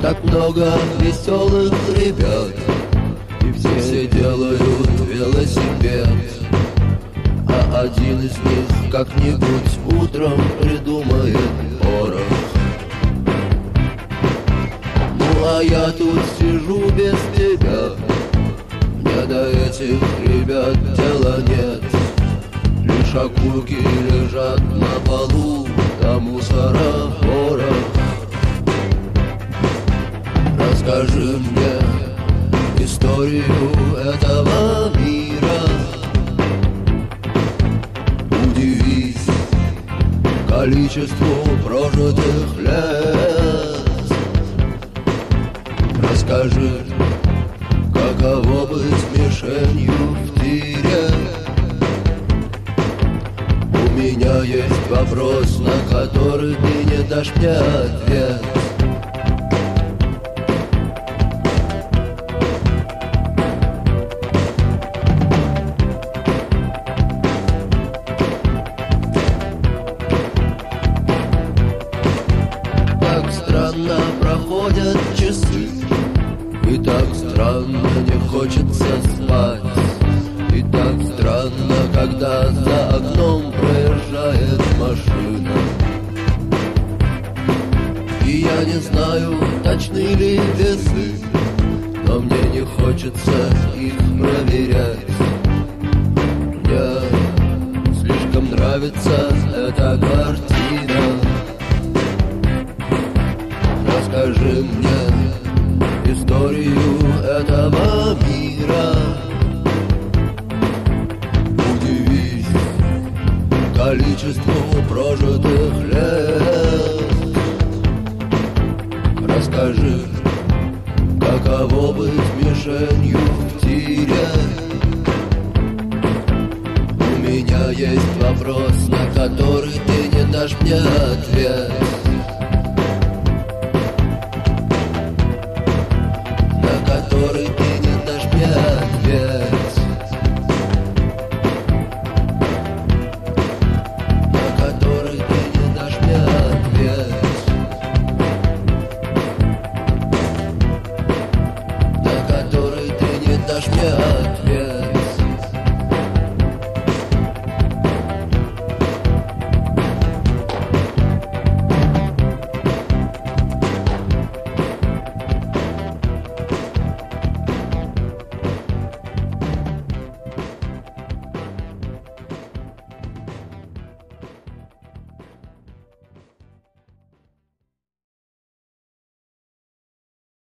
Так много веселых ребят, и все делают велосипед. А один из них как-нибудь утром придумает порох. Ну а я тут сижу без тебя, мне до этих ребят дела нет. Лишь окурки лежат на полу, да мусора порох. Расскажи мне историю этого мира. Удивись количеству прожитых лет. Расскажи, каково быть мишенью в тире. У меня есть вопрос, на который ты не дашь мне ответ. Так странно проходят часы, и так странно не хочется спать. И так странно, когда за окном проезжает машина. И я не знаю, точны ли весы, но мне не хочется их проверять. Мне слишком нравится эта картина. Расскажи мне историю этого мира. Удивись количеству прожитых лет. Расскажи, каково быть мишенью в тире. У меня есть вопрос, на который ты не дашь мне ответ.